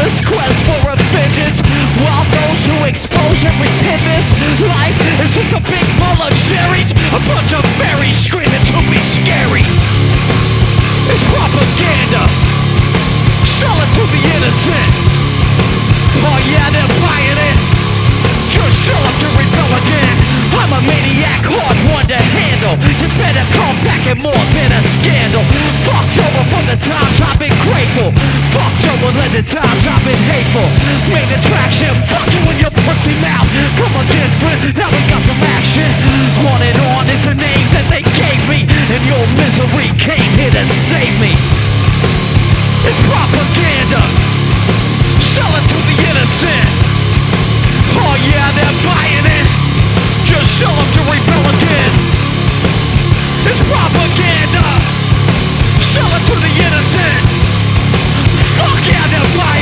endless quest for a vengeance, while those who expose and pretend this life is just a big bowl of cherries, a bunch of fairies screaming to be scary. It's propaganda, sell it to the innocent. Oh yeah, they're buying it, just show up to rebel again. I'm a maniac, hard one to handle. You better come back and more than a scandal. Fucked over from the times I've been grateful. Fucked over than the times I've been hateful. Main attraction, fuck you in your pussy mouth. Come again, friend, now we got some action. On is the name that they gave me, and your misery came here to save me. It's propaganda, sell it to the innocent. Oh yeah, they're buying it, just show up to rebel again. It's propaganda, sell it to the innocent. Fuck yeah, they're buying it.